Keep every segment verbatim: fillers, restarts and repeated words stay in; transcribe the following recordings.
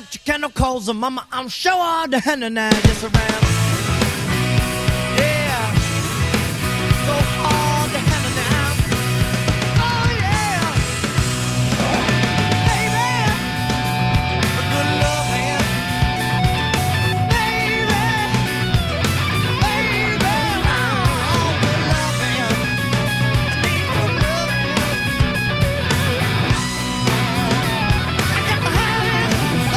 got your chemicals, and mama, I'm sure all the henna now just around. Yeah, so hard the henna now. Oh yeah, baby, a good love man, baby, baby, oh, good love man, need good love man. I got to have it. Oh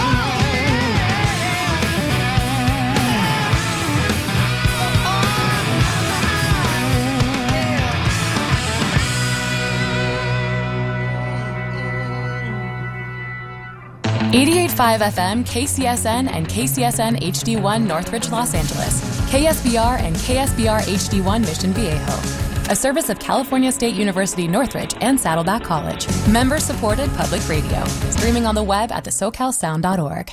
eighty-eight point five F M, K C S N, and K C S N H D one Northridge, Los Angeles. K S B R and K S B R H D one Mission Viejo. A service of California State University Northridge and Saddleback College. Member-supported public radio. Streaming on the web at the socal sound dot org.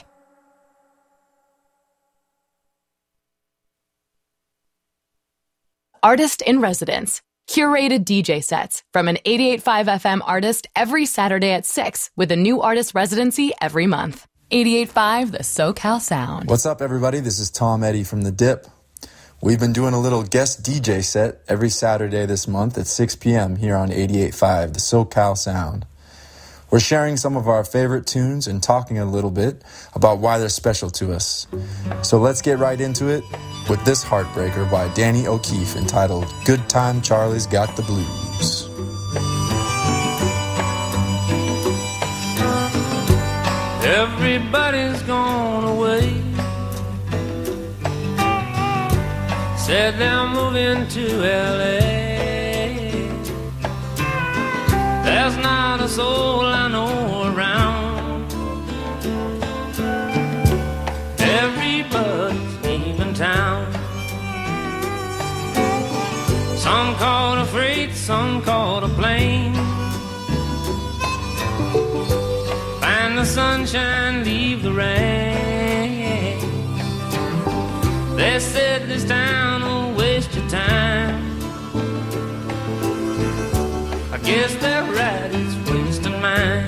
Artist in Residence. Curated D J sets from an eighty-eight point five F M artist every Saturday at six with a new artist residency every month. eighty-eight point five, the SoCal Sound. What's up, everybody? This is Tom Eddy from The Dip. We've been doing a little guest D J set every Saturday this month at six p.m. here on eighty-eight point five, the SoCal Sound. We're sharing some of our favorite tunes and talking a little bit about why they're special to us. So let's get right into it with this heartbreaker by Danny O'Keefe entitled Good Time Charlie's Got the Blues. Everybody's gone away. Said they're moving to L A. There's not a soul I know around. Everybody's leaving town. Some caught a freight, some caught a plane. Find the sunshine, leave the rain. They said this town will waste your time. I guess they're right, it's wasting mine.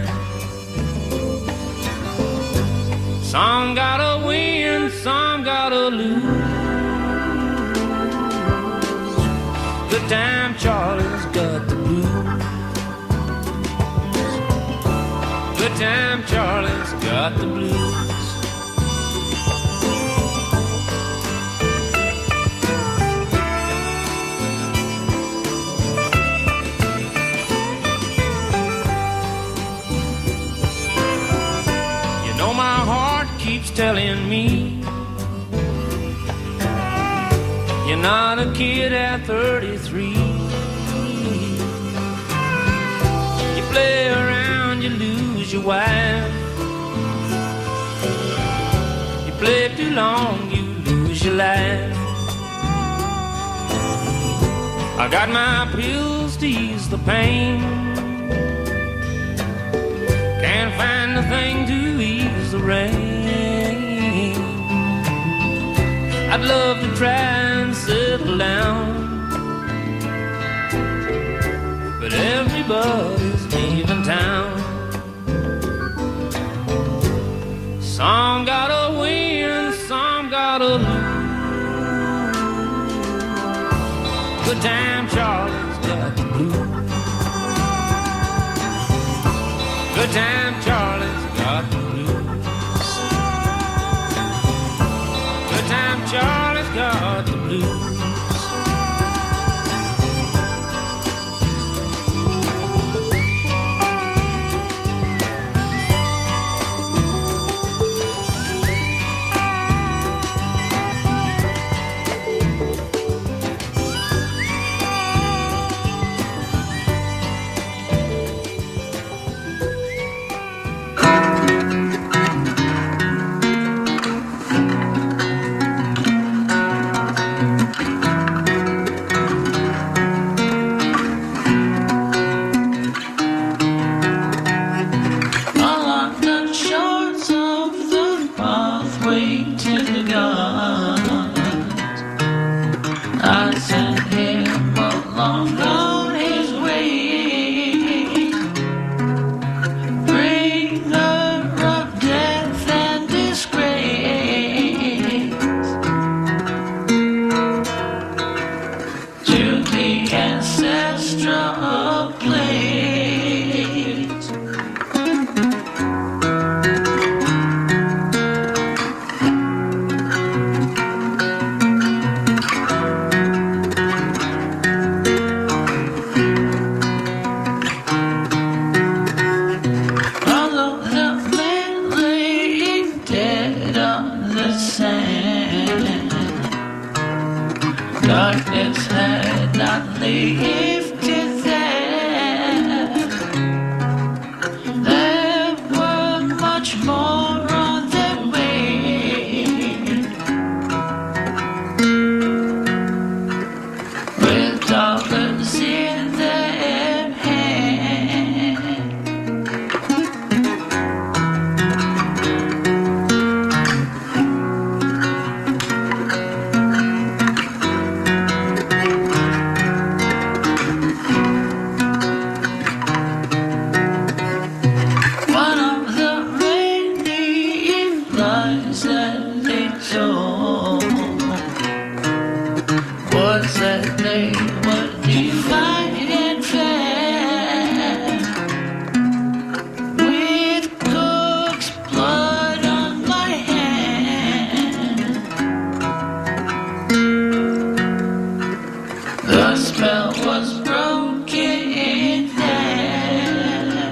Some gotta win, some gotta lose. Good time Charlie's got the blues. Good time Charlie's got the blues. Telling me you're not a kid at thirty-three. You play around, you lose your wife. You play too long, you lose your life. I got my pills to ease the pain. Can't find a thing to ease the rain. I'd love to try and settle down, but everybody's leaving town. Some gotta win, some gotta lose. Good time Charlie's got the blues. Good time Charlie's got the blues. Good time Charlie's got the blues. Darkness had not lifted there. There were much more on their way, with dollars in their hand. One of the many lies that they told was that they were divine and fair, with cook's blood on my hand. The spell was broken there.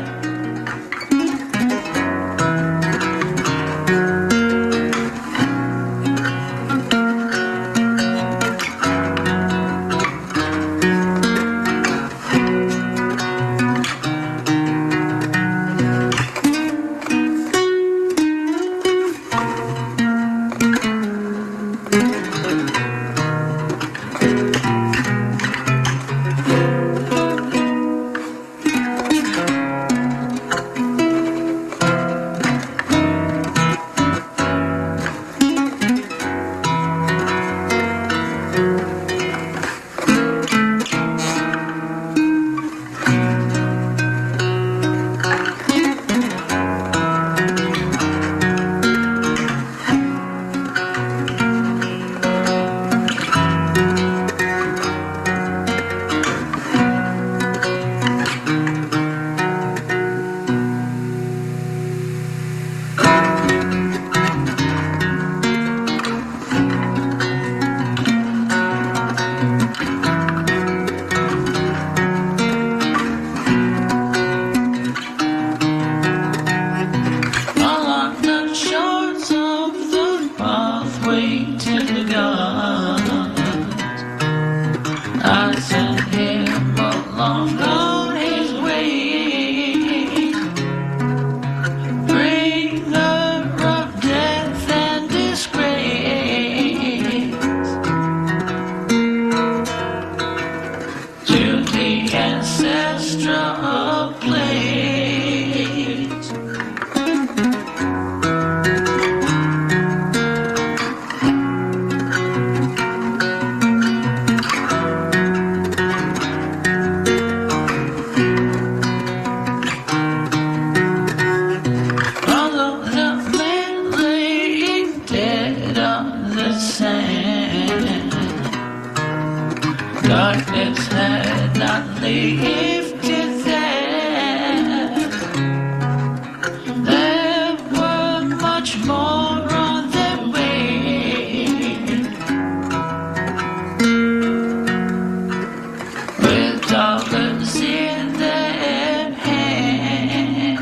Along the shores of the pathway to the gods, I sent him along on his way, bringer of death and disgrace, to the ancestral place. Although the man lay dead on the sand, darkness had not lifted there. There were much more on their way, with dollars in their hand.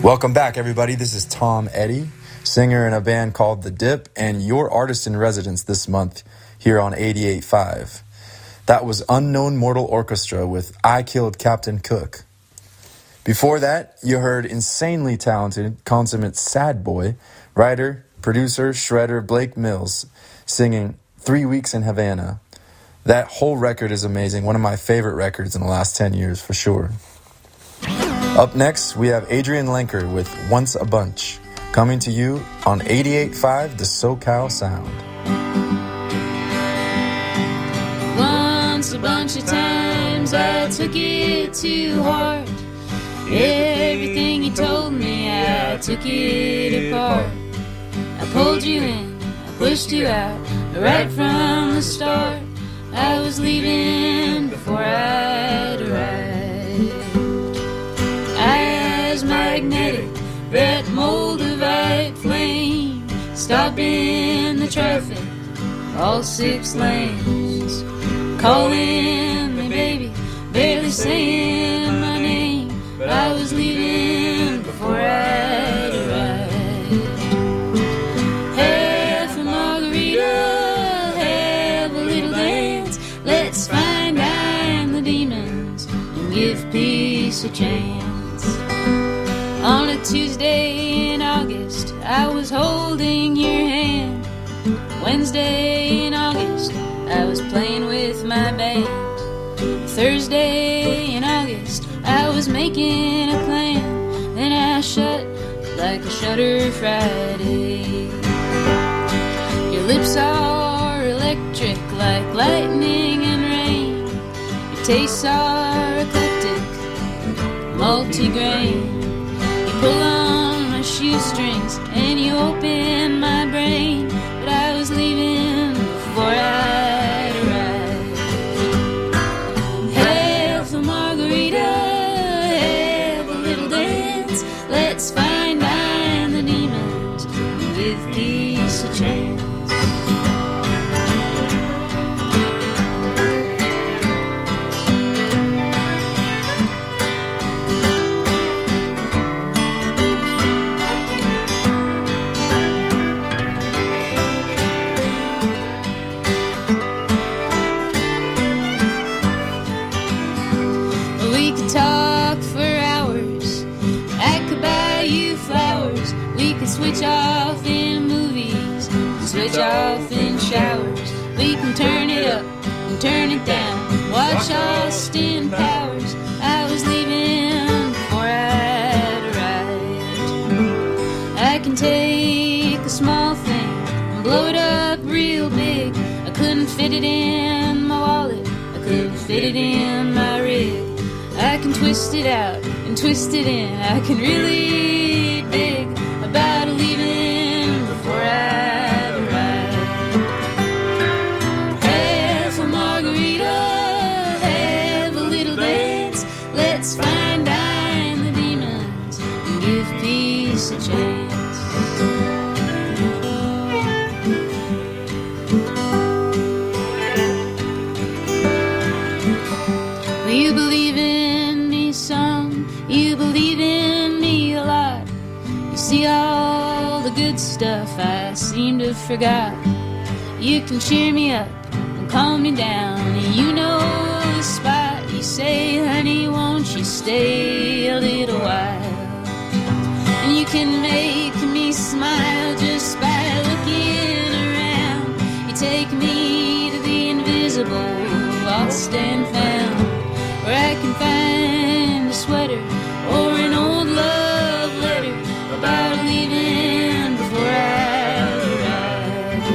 Welcome back, everybody. This is Tom Eddy, singer in a band called The Dip, and your artist in residence this month here on eighty-eight point five. That was Unknown Mortal Orchestra with I Killed Captain Cook. Before that, you heard insanely talented, consummate sad boy, writer, producer, shredder Blake Mills singing Three Weeks in Havana. That whole record is amazing. One of my favorite records in the last ten years, for sure. Up next, we have Adrian Lenker with Once a Bunch, coming to you on eighty-eight point five, the SoCal Sound. Once a bunch of times I took it to heart. Everything you told me, I took it apart. I pulled you in, I pushed you out, right from the start. I was leaving before I'd arrived. Eyes magnetic, that Moldavite flame, stopping the traffic, all six lanes. Calling me baby, barely saying my name, but I was leaving before I'd arrived. Half a margarita, have a little dance. Let's find I'm the demons and give peace a chance. On a Tuesday in August, I was holding your hand. Wednesday in August, I was playing with my band. Thursday in August, I was making a plan. Then I shut like a shutter Friday. Your lips are electric like lightning and rain. Your tastes are eclectic, multi-grain. You pull on my shoestrings and you open my brain. But I was leaving before I'd arrived. Half a margarita, have a little dance. Let's find I'm the demons and give peace a chance. Switch off in movies, switch off in showers. We can turn it up and turn it down. Watch Austin Powers. I was leaving before I'd arrived. I can take a small thing and blow it up real big. I couldn't fit it in my wallet, I couldn't fit it in my rig. I can twist it out and twist it in. I can really dig about leaving before I'd arrived. Half a margarita, have a little dance. Let's find I'm the demons and give peace a chance. Well, you believe in me some, you believe in me a lot. You see all the good stuff I seem to have forgot. You can cheer me up and calm me down. And you know the spot. You say, honey, won't you stay a little while? And you can make me smile just by looking around. You take me to the invisible, lost and found, where I can find a sweater or an old love letter about leaving before I arrive.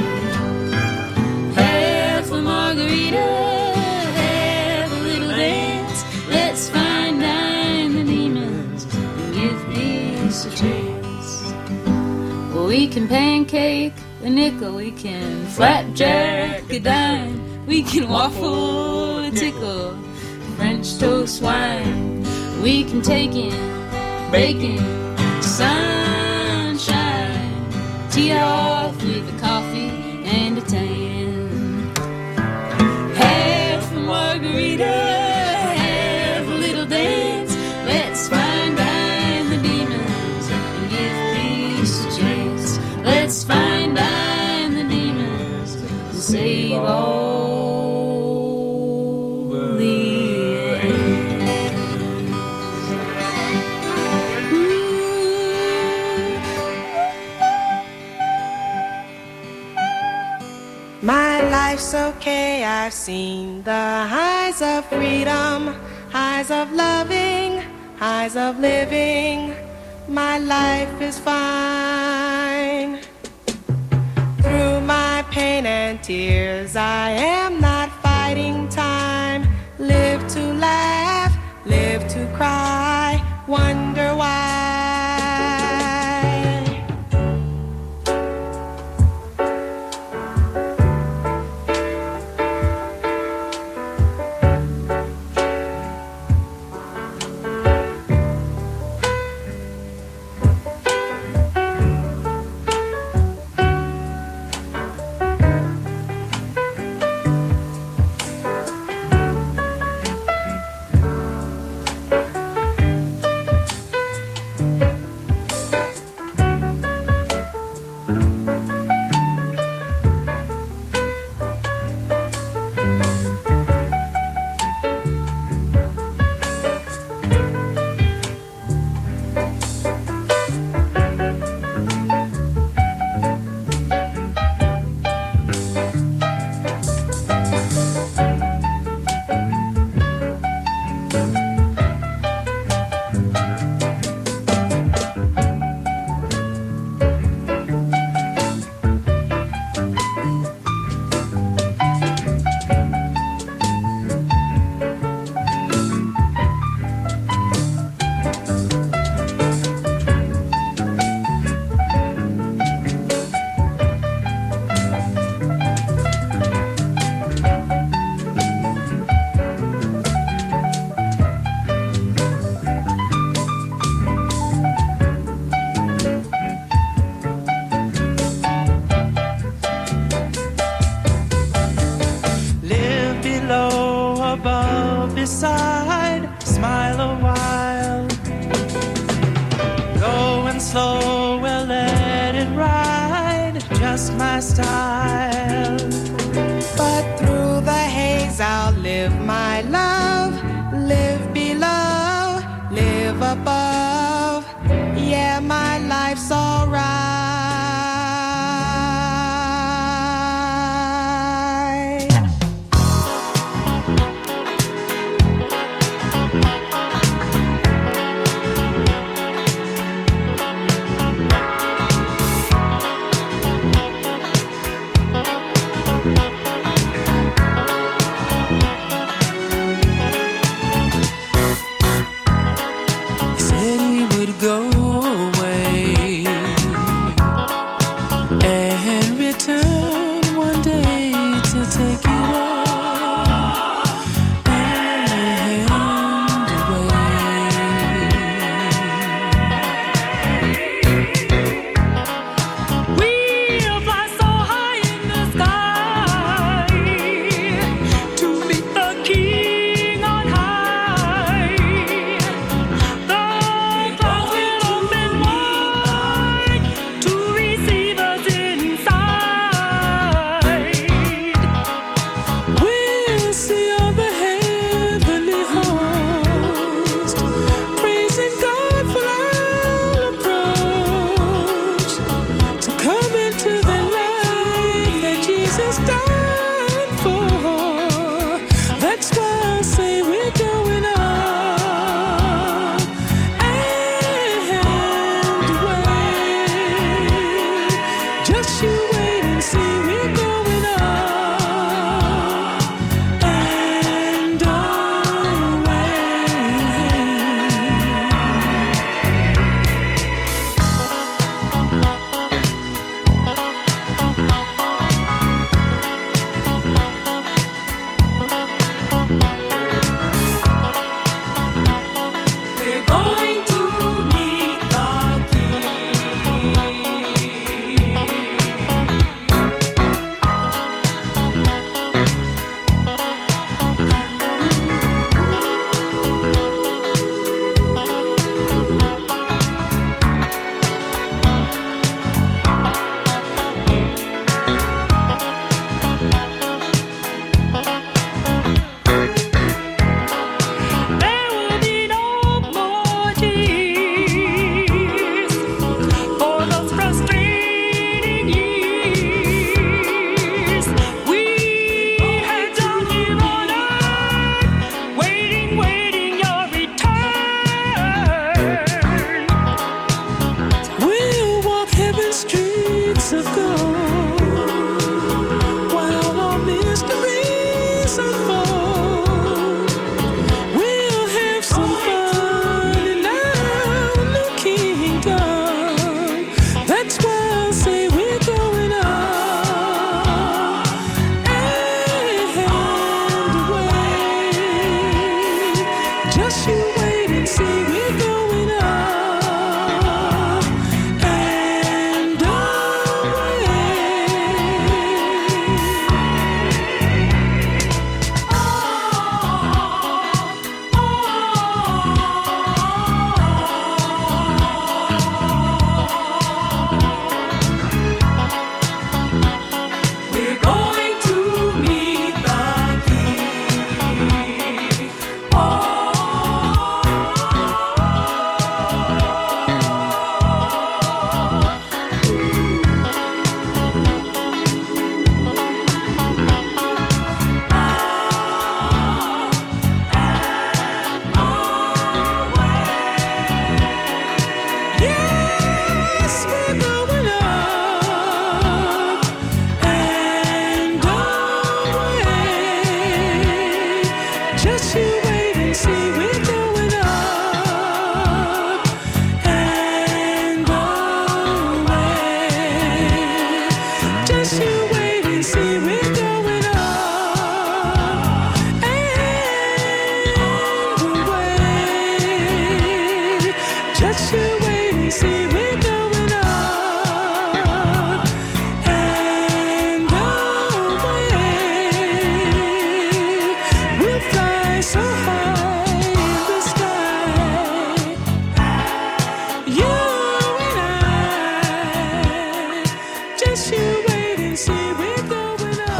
Half a margarita, have a little dance. Let's find I'm the demons and give peace a chance. Well, we can pancake a nickel, we can flapjack a dime, we can waffle a tickle, French toast wine. We can take in bacon, sunshine, tee off with a coffee and a tan. Half a margarita, have a little dance. Let's find I'm the demons save all the ends. My life's okay, I've seen the highs of freedom, highs of loving, highs of living. My life is fine. Through my pain and tears, I am not fighting time. Live to laugh, live to cry, wonder why. Beside, smile a while. Going slow, well let it ride, just my style. But through the haze I'll live my love, live below, live above. Yeah, my life's alright.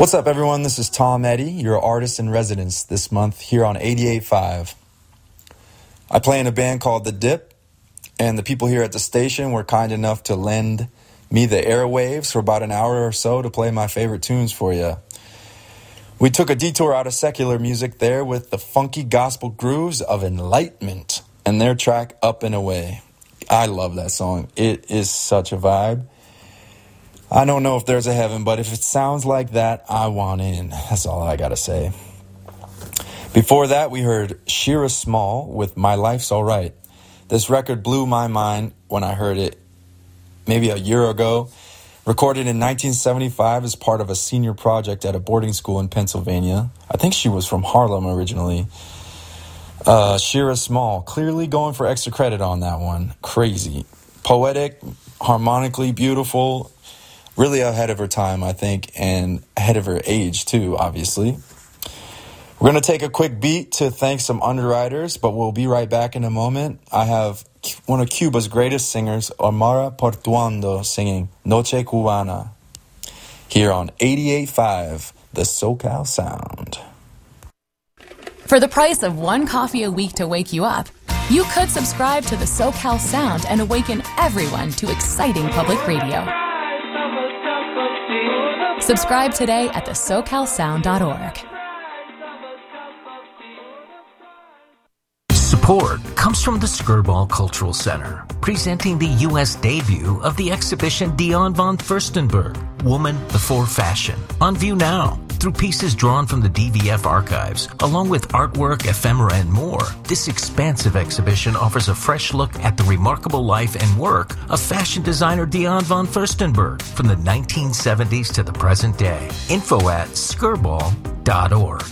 What's up, everyone? This is Tom Eddy, your artist in residence this month here on eighty-eight point five. I play in a band called The Dip, and the people here at the station were kind enough to lend me the airwaves for about an hour or so to play my favorite tunes for you. We took a detour out of secular music there with the funky gospel grooves of Enlightenment and their track Up and Away. I love that song. It is such a vibe. I don't know if there's a heaven, but if it sounds like that, I want in. That's all I gotta say. Before that, we heard Shira Small with My Life's Alright. This record blew my mind when I heard it maybe a year ago. Recorded in nineteen seventy-five as part of a senior project at a boarding school in Pennsylvania. I think she was from Harlem originally. Uh, Shira Small, clearly going for extra credit on that one. Crazy. Poetic, harmonically beautiful. Really ahead of her time, I think, and ahead of her age, too, obviously. We're going to take a quick beat to thank some underwriters, but we'll be right back in a moment. I have one of Cuba's greatest singers, Omar Portuondo, singing Noche Cubana here on eighty-eight point five, the SoCal Sound. For the price of one coffee a week to wake you up, you could subscribe to the SoCal Sound and awaken everyone to exciting public radio. Subscribe today at the socal sound dot org. Support comes from the Skirball Cultural Center, presenting the U S debut of the exhibition Dion von Furstenberg, Woman Before Fashion, on view now. Through pieces drawn from the D V F archives, along with artwork, ephemera, and more, this expansive exhibition offers a fresh look at the remarkable life and work of fashion designer Dion von Furstenberg from the nineteen seventies to the present day. Info at skirball dot org.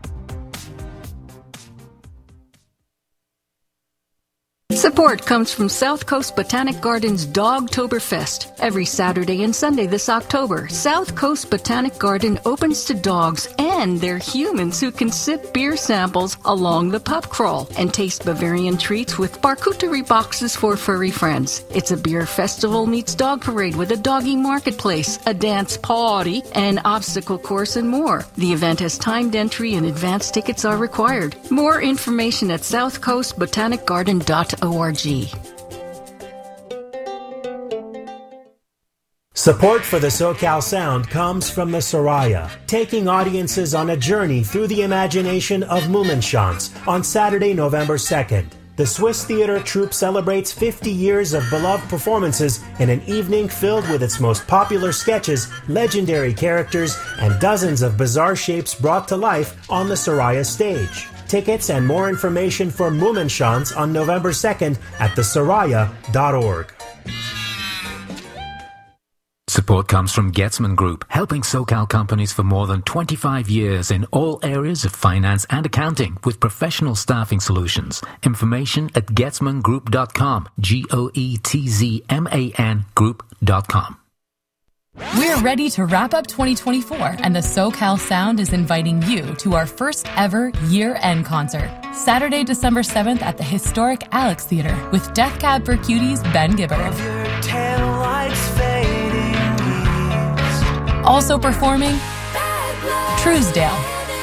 Support comes from South Coast Botanic Gardens Dogtoberfest. Every Saturday and Sunday this October, South Coast Botanic Garden opens to dogs and their humans who can sip beer samples along the pub crawl and taste Bavarian treats with charcuterie boxes for furry friends. It's a beer festival meets dog parade with a doggy marketplace, a dance party, an obstacle course, and more. The event has timed entry and advance tickets are required. More information at south coast botanic garden dot org. Support for the SoCal Sound comes from the Soraya, taking audiences on a journey through the imagination of Mummenschanz on Saturday, November second. The Swiss theater troupe celebrates fifty years of beloved performances in an evening filled with its most popular sketches, legendary characters, and dozens of bizarre shapes brought to life on the Soraya stage. Tickets and more information for Mummenschanz on November second at the soraya dot org. Support comes from Getzman Group, helping SoCal companies for more than twenty-five years in all areas of finance and accounting with professional staffing solutions. Information at getzman group dot com, G O E T Z M A N group dot com. We're ready to wrap up twenty twenty-four, and the SoCal Sound is inviting you to our first ever year-end concert, Saturday, December seventh at the historic Alex Theater with Death Cab for Cutie's Ben Gibbard. Also performing, Truesdale,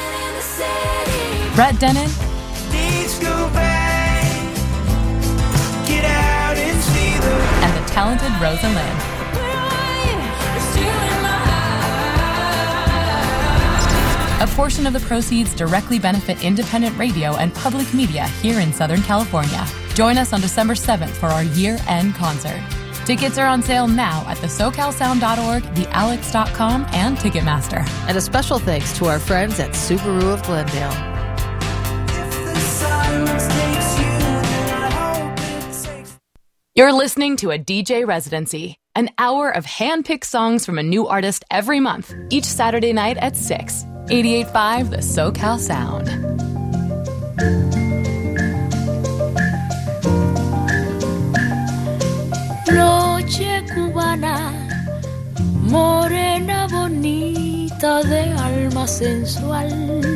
Brett Dennen, and the talented Rosa Lynn. A portion of the proceeds directly benefit independent radio and public media here in Southern California. Join us on December seventh for our year-end concert. Tickets are on sale now at the socal sound dot org, the alex dot com, and Ticketmaster. And a special thanks to our friends at Subaru of Glendale. You're listening to a D J Residency, an hour of hand-picked songs from a new artist every month, each Saturday night at six. eighty-eight point five, the SoCal Sound. Noche cubana, morena bonita de alma sensual,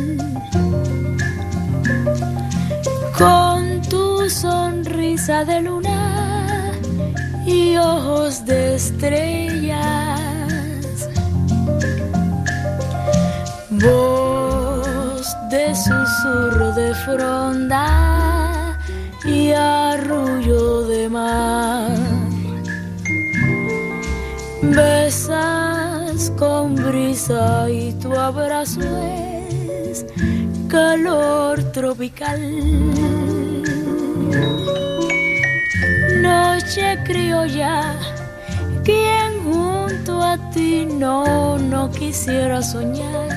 con tu sonrisa de luna y ojos de estrellas. Voz de susurro de fronda y arrullo de mar, besas con brisa y tu abrazo es calor tropical. Noche criolla, quien junto a ti no, no quisiera soñar,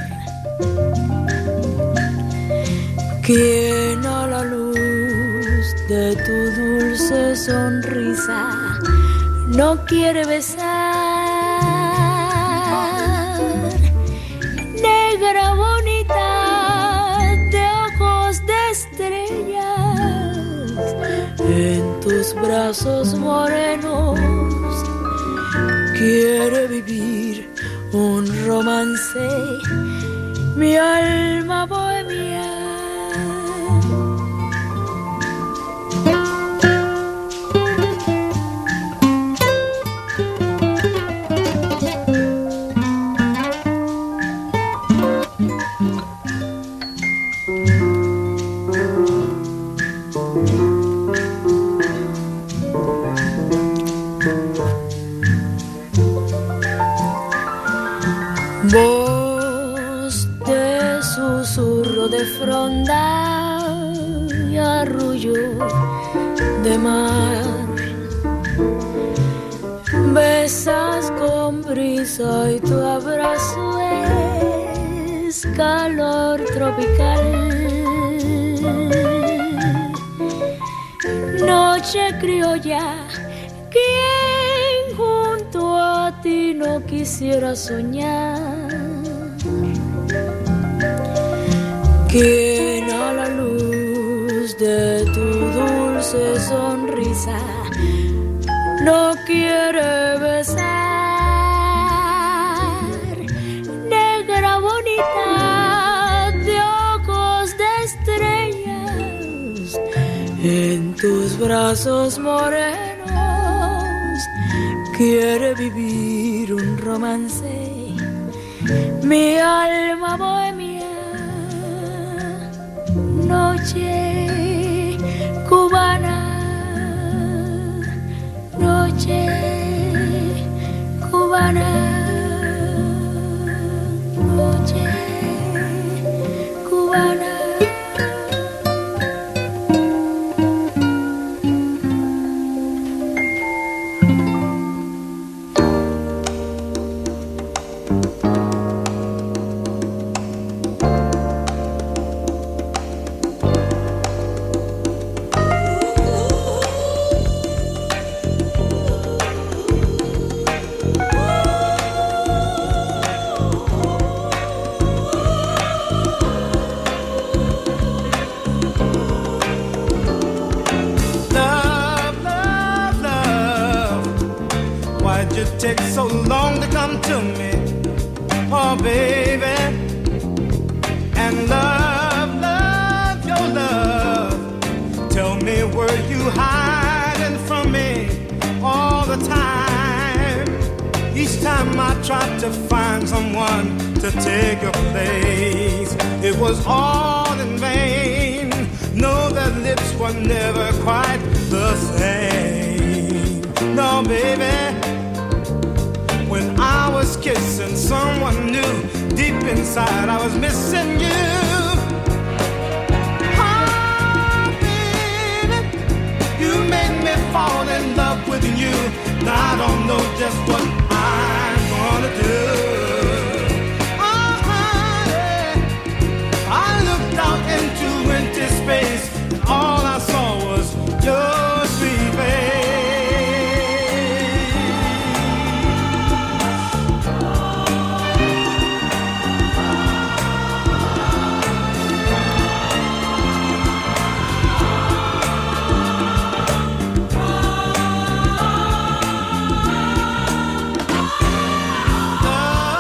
quien a la luz de tu dulce sonrisa no quiere besar. Negra bonita de ojos de estrellas, en tus brazos morenos quiere vivir un romance, mi alma bohemia. Voz de susurro de fronda y arrullo de mar, besas con brisa y tu abrazo es calor tropical. Noche criolla, ¿quién junto a ti no quisiera soñar? Quien a la luz de tu dulce sonrisa no quiere besar. Negra bonita de ojos de estrellas, en tus brazos morenos quiere vivir un romance, mi alma bohemia. Noche cubana, noche cubana, noche cubana. Take so long to come to me, oh baby, and love, love, your love. Tell me, were you hiding from me all the time? Each time I tried to find someone to take your place, it was all in vain. No, their lips were never quite the same. No, baby, when I was kissing someone new, deep inside I was missing you. Oh, baby, you made me fall in love with you. Now I don't know just what I'm gonna do. Oh, honey, I looked out into empty space, and all I saw was your sweet face. Oh,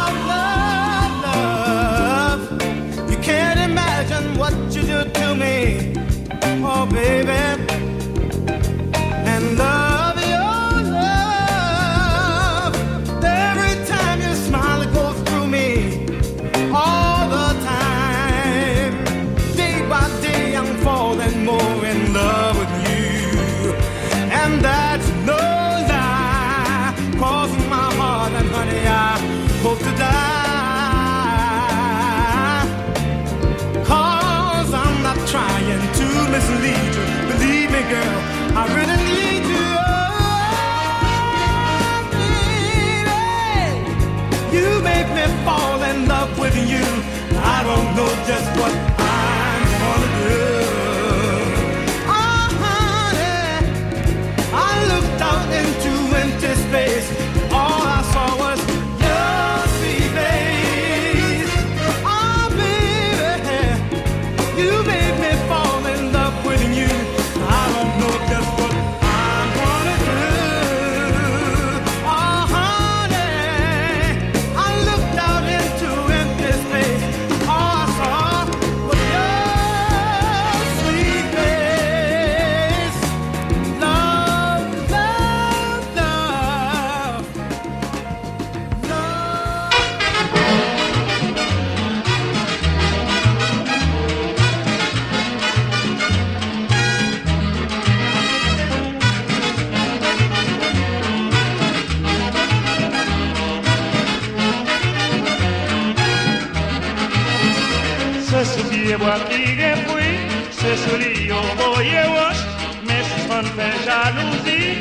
Se soupier bois qui gen fruit, se souli yo boye wash, mais si fan fait jalousie.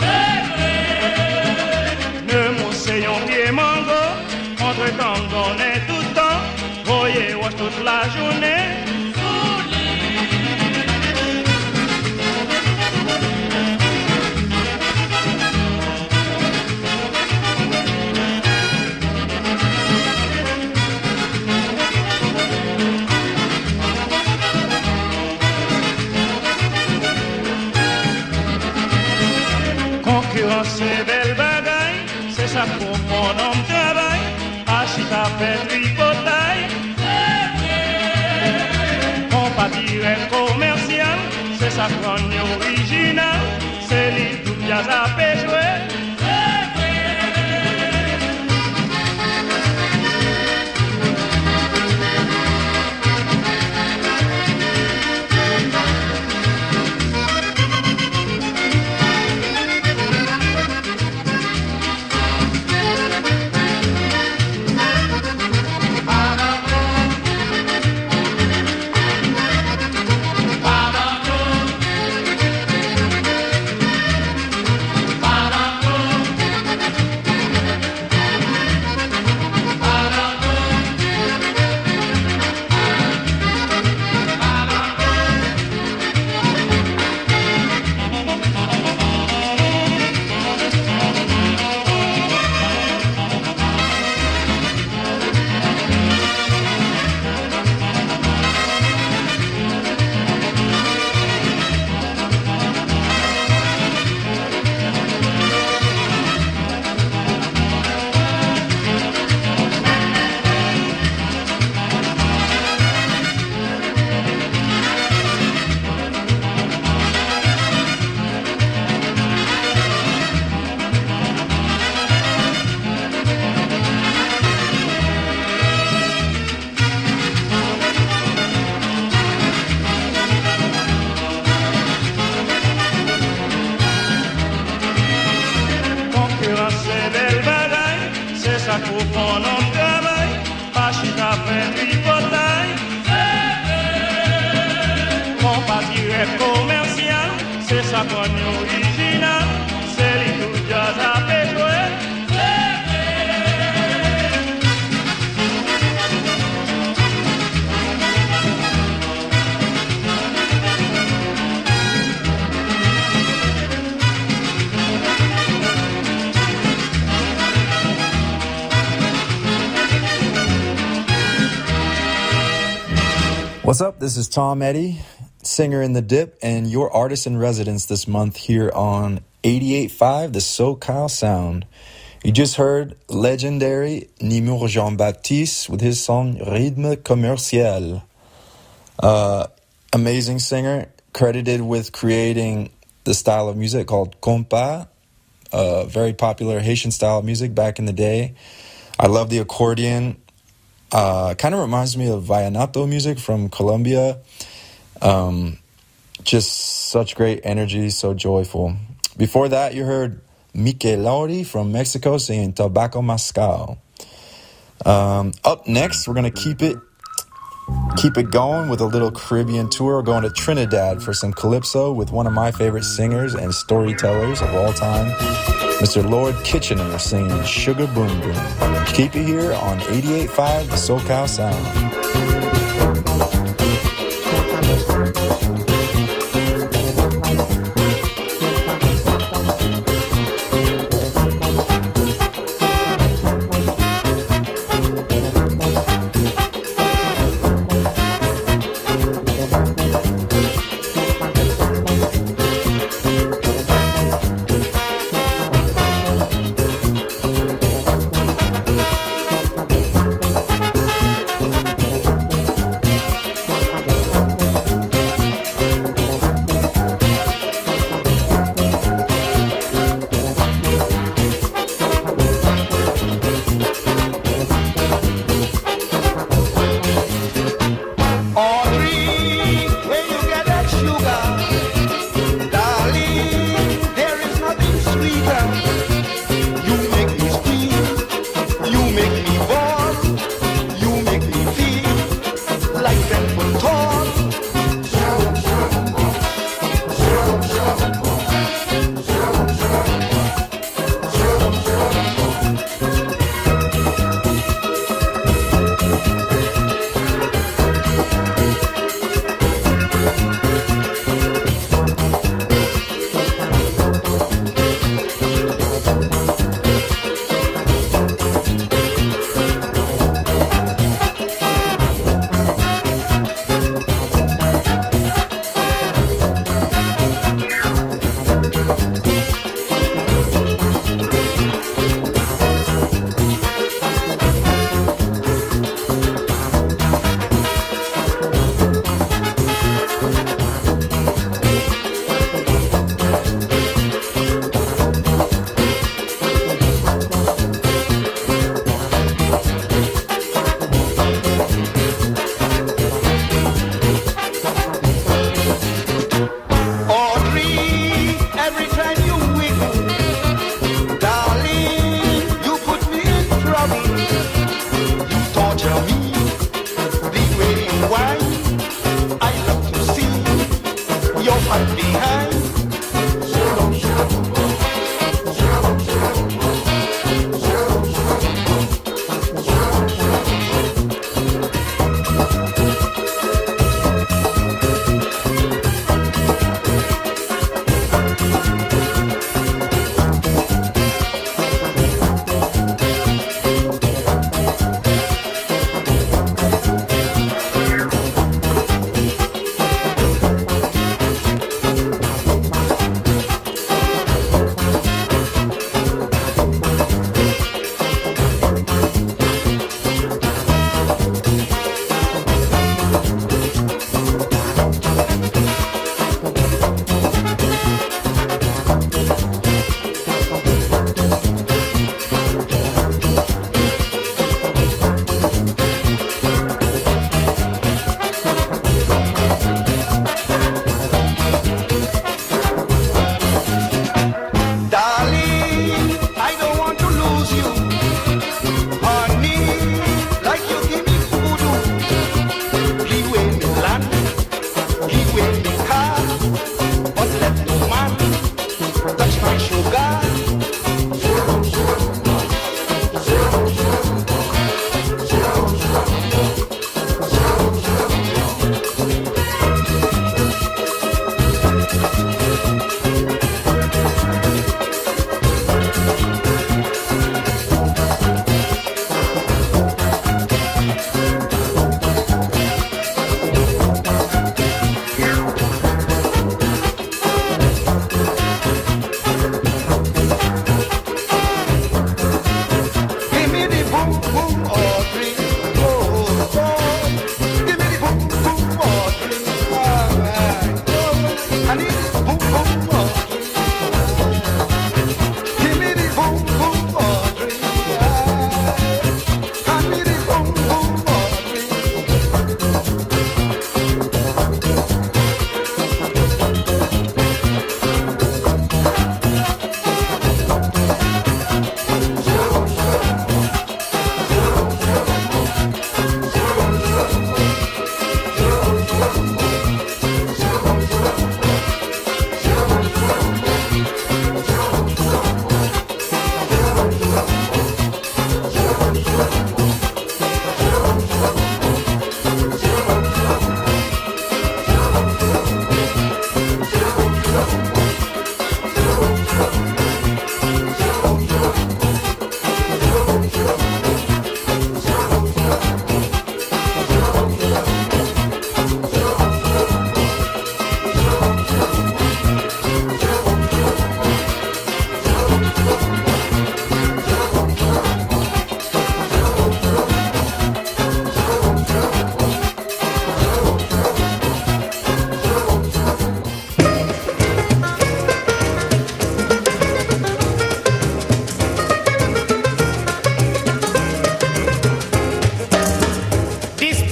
Ne mousseyon pied mango, entre temps donner tout temps, boye wash toute la journée. C'est belle bagaille, c'est ça pour mon homme travail, achita fait tripotaille. Compatible commercial, c'est ça qu'on original, c'est lui tout bien à péjouer. What's up? This is Tom Eddy, singer in The Dip, and your artist in residence this month here on eighty-eight point five, the SoCal Sound. You just heard legendary Nimur Jean-Baptiste with his song Rythme Commercial. Uh, amazing singer, credited with creating the style of music called compa, uh, very popular Haitian style of music back in the day. I love the accordion. Uh, kind of reminds me of vallenato music from Colombia. Um, just such great energy, so joyful. Before that, you heard Mikel Lauri from Mexico singing Tobacco Mascal. Um, up next, we're going to keep it keep it going with a little Caribbean tour. We're going to Trinidad for some calypso with one of my favorite singers and storytellers of all time, Mister Lord Kitchener, singing Sugar Boom Boom. Keep it here on eighty-eight point five, the SoCal Sound.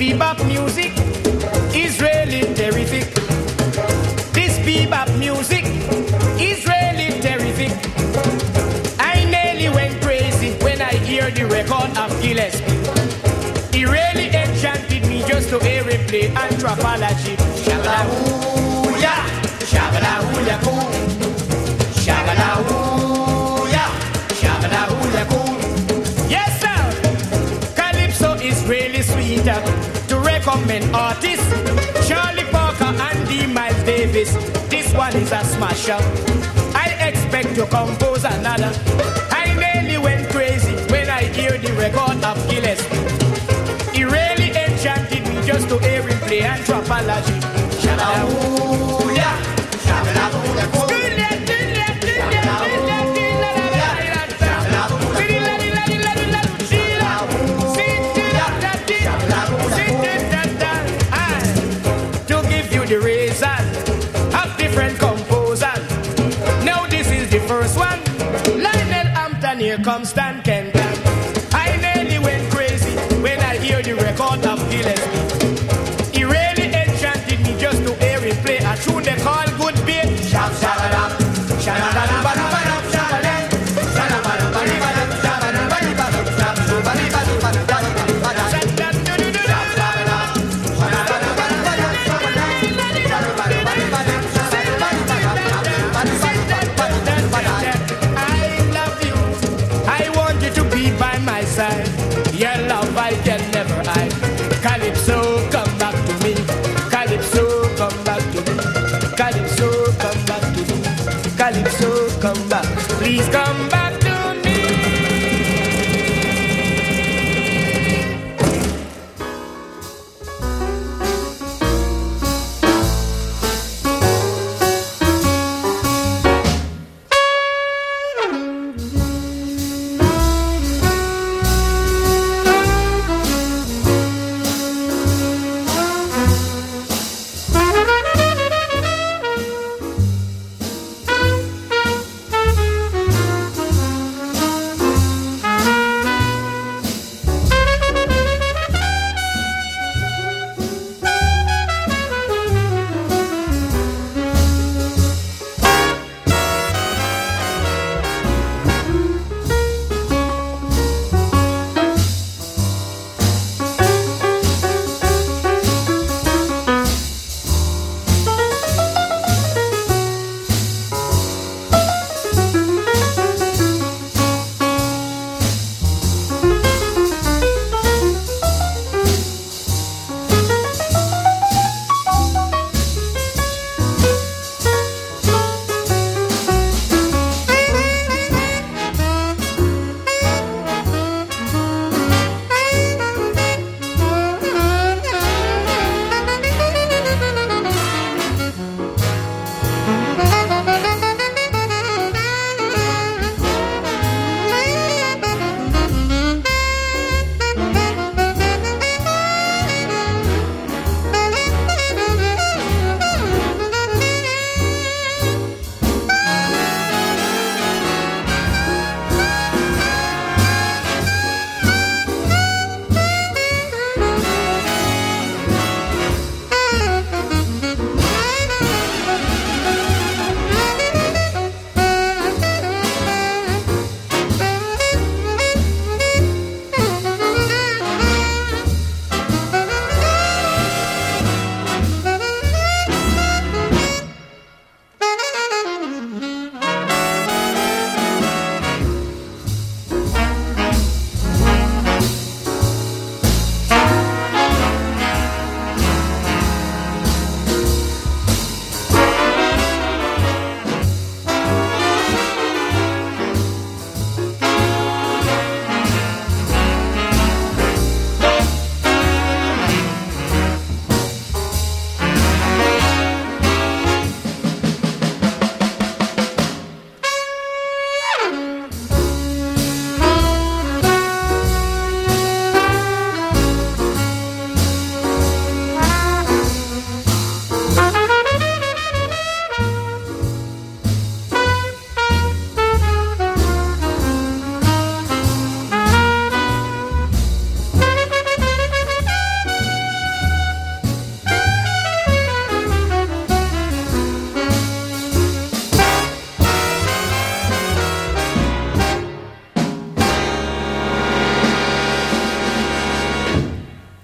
bebop music is really terrific. This bebop music is really terrific. I nearly went crazy when I hear the record of Gillespie. He really enchanted me just to hear him play anthropology. Shabba-hoo-ya, shabba-hoo-ya-hoo, shabba-hoo-ya, shabba-hoo-ya-hoo. Yes, sir. Calypso is really sweeter to recommend artists. Charlie Parker and D. Miles Davis. This one is a smasher. I expect to compose another. I nearly went crazy when I hear the record of Gillespie. He really enchanted me just to hear him play anthropology. Shabba-hoo-ya, shabba-hoo-ya-hoo. To give you the reason of different composers. Now this is the first one. Lionel Hampton, here comes Stan Kenton. I nearly went crazy when I hear the record of Gillespie. He really enchanted me just to hear him play a tune they call Good Beat. Shab shabadam, shabadam, badam, shabadam, shabadam, badam, shabadam, badam, I love you. I want you to be by my side. Your love I can never hide. Calypso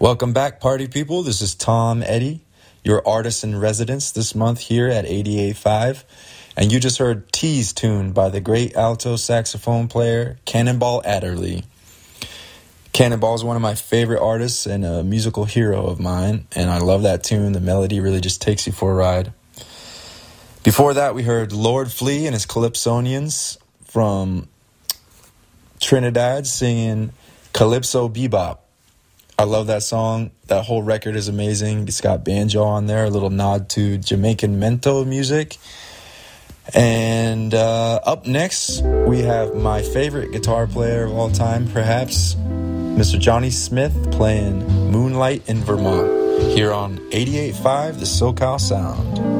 Welcome back, party people. This is Tom Eddy, your artist in residence this month here at eighty-eight point five. And you just heard Tease Tune by the great alto saxophone player Cannonball Adderley. Cannonball is one of my favorite artists and a musical hero of mine, and I love that tune. The melody really just takes you for a ride. Before that, we heard Lord Flea and his Calypsonians from Trinidad singing Calypso Bebop. I love that song. That whole record is amazing. It's got banjo on there, a little nod to Jamaican mento music. And uh, up next, we have my favorite guitar player of all time, perhaps, Mister Johnny Smith, playing Moonlight in Vermont, here on eighty-eight point five, the SoCal Sound.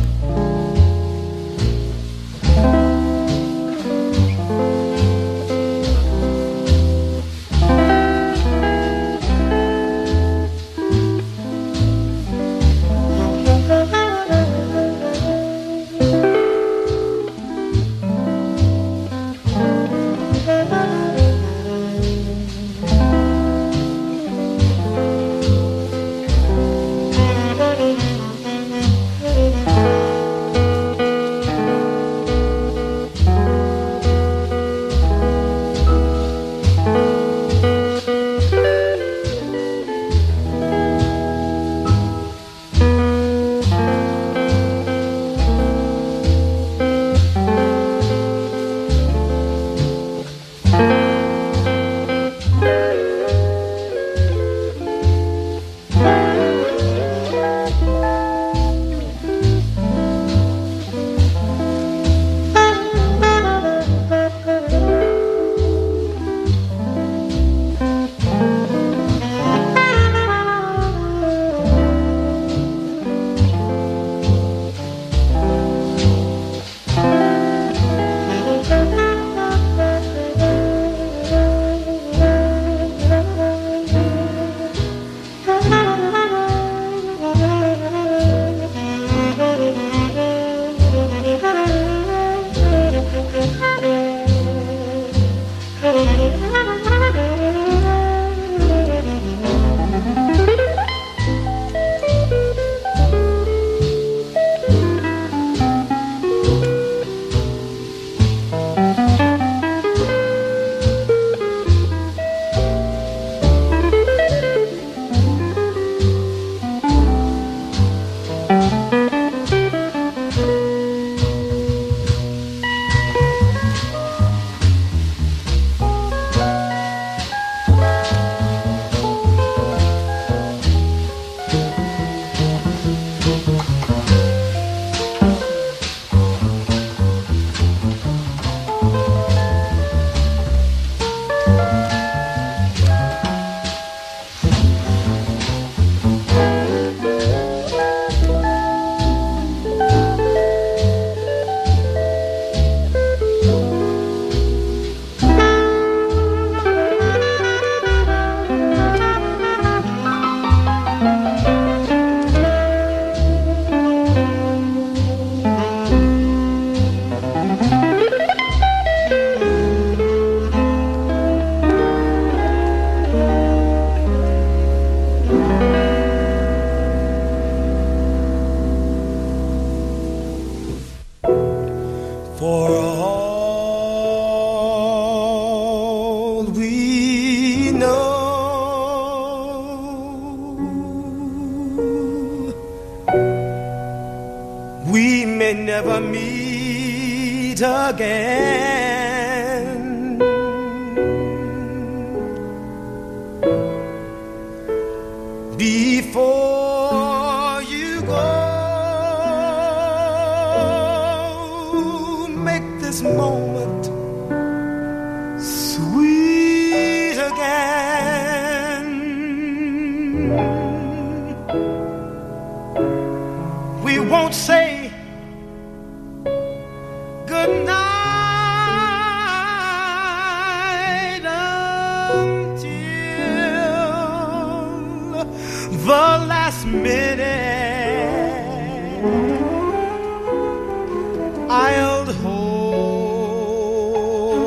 Before you go, make this moment sweet again. We won't say good night until the last minute. I'll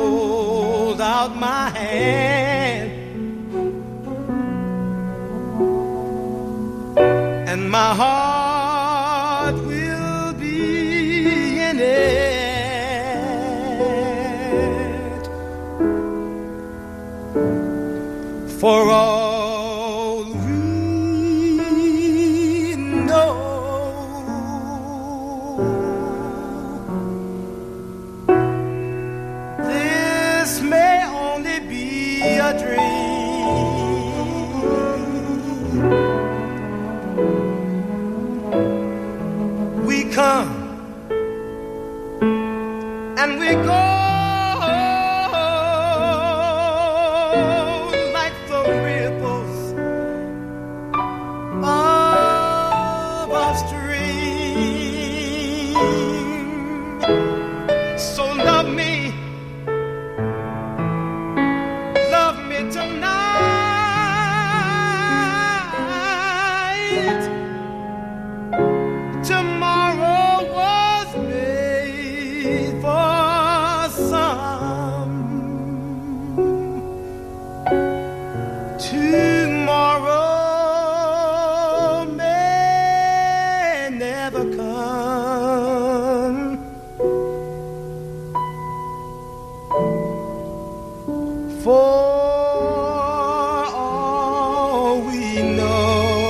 hold out my hand and my heart will be in it. For all we know, this may only be a dream. We come and we go like the ripples of a stream. So love me, love me tonight. Tomorrow was made for some. Tomorrow may never come. For all we know,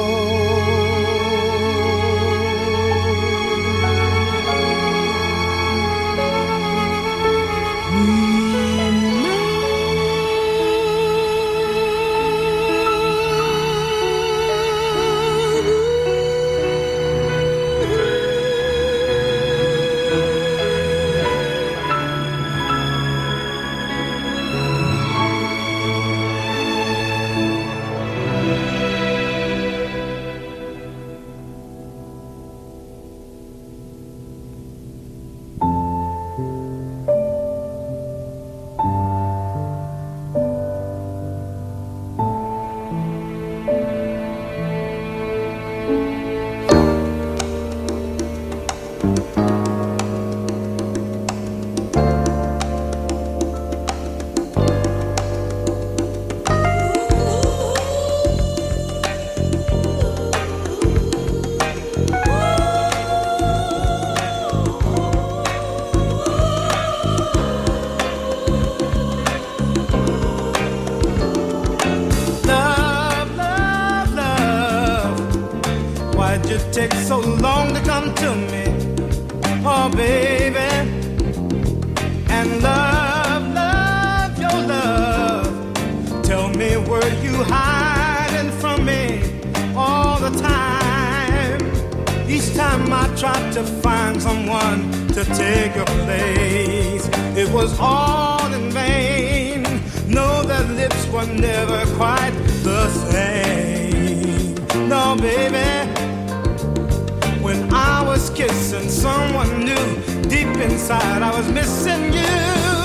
why'd you take so long to come to me? Oh, baby. And love, love, your love. Tell me, were you hiding from me all the time? Each time I tried to find someone to take your place, it was all in vain. No, their lips were never quite the same. No, baby. When I was kissing someone new, deep inside I was missing you.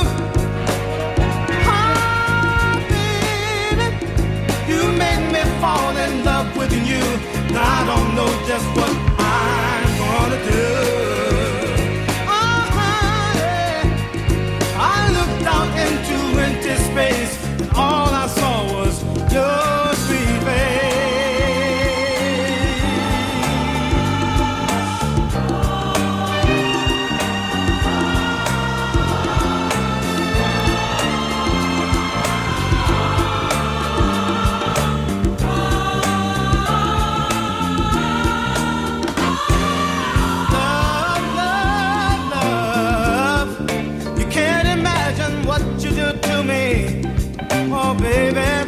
Oh, baby, you made me fall in love with you. Now I don't know just what I'm gonna do. Oh, honey, I looked out into empty space, and all I saw was your sweet face. Baby,